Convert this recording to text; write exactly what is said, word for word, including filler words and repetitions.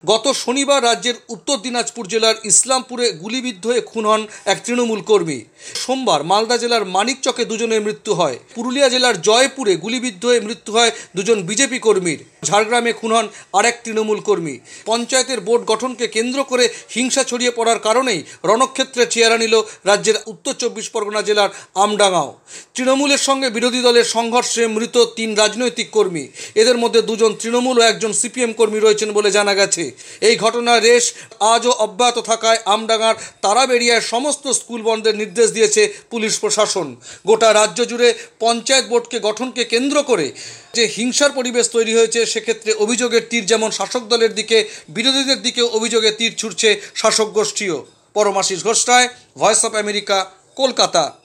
গত শনিবার রাজ্যের উত্তর দিনাজপুর জেলার ইসলামপুরে গুলিবিদ্ধ হয়ে খুন হন এক তৃণমূল কর্মী। সোমবার মালদা জেলার মানিকচকে দুজনের মৃত্যু হয়। পুরুলিয়া জেলার জয়পুরে গুলিবিদ্ধ হয়ে মৃত্যু হয় দুজন বিজেপি কর্মীর। ঝাড়গ্রামে খুন হন আরেক তৃণমূল কর্মী। পঞ্চায়েতের বোর্ড গঠনকে কেন্দ্র করে হিংসা ছড়িয়ে পড়ার কারণেই রণক্ষেত্রে চেহারা নিল রাজ্যের উত্তর চব্বিশ পরগনা জেলার আমডাঙ্গাও। তৃণমূলের সঙ্গে বিরোধী দলের সংঘর্ষে মৃত তিন রাজনৈতিক কর্মী। এদের মধ্যে দুজন তৃণমূল ও একজন সিপিএম কর্মী রয়েছেন বলে জানা গেছে। এই ঘটনার রেশ আজও অব্যাহত থাকায় আমডাঙ্গার তারাবেড়িয়ায় সমস্ত স্কুল বন্ধের নির্দেশ দিয়েছে পুলিশ প্রশাসন। গোটা রাজ্য জুড়ে পঞ্চায়েত বোর্ডকে গঠনকে কেন্দ্র করে যে হিংসার পরিবেশ তৈরি হয়েছে, সেক্ষেত্রে অভিযোগের তীর যেমন শাসক দলের দিকে, বিরোধীদের দিকেও অভিযোগের তীর ছুটছে শাসক গোষ্ঠীও। Paramashis Ghosh Roy, voice of America, Kolkata.